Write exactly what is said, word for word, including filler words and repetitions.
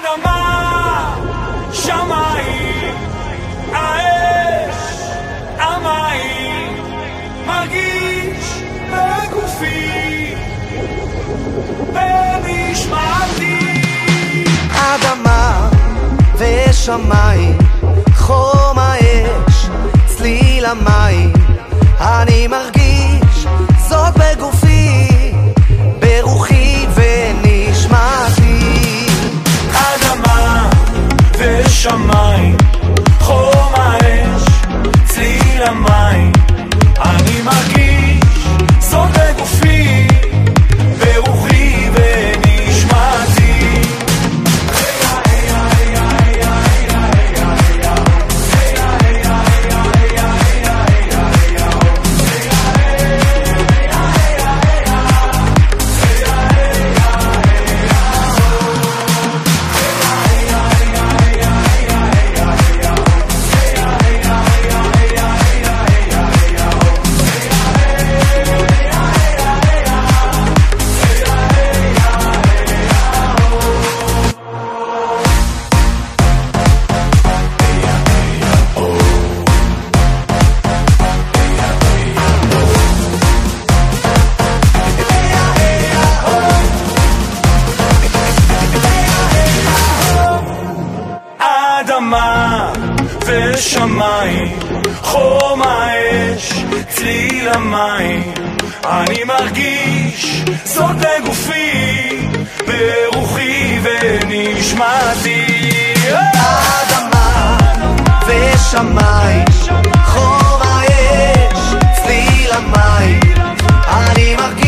האדמה, שמיים, האש, המים, מרגיש בגופי, בנשמתי. אדמה ושמיים, חום האש, צליל המים, אני מרגיש זאת בגופי, ברוחי ונשמתי. אדמה ושמיים, חום האש, צליל המים, אני מרגיש זאת בגופי, ברוחי ונשמתי. אדמה ושמיים, חום האש, צליל המים, אני מרגיש זאת בגופי, ברוחי ונשמתי. אדמה ושמיים, חום האש, צליל המים, אני מרגיש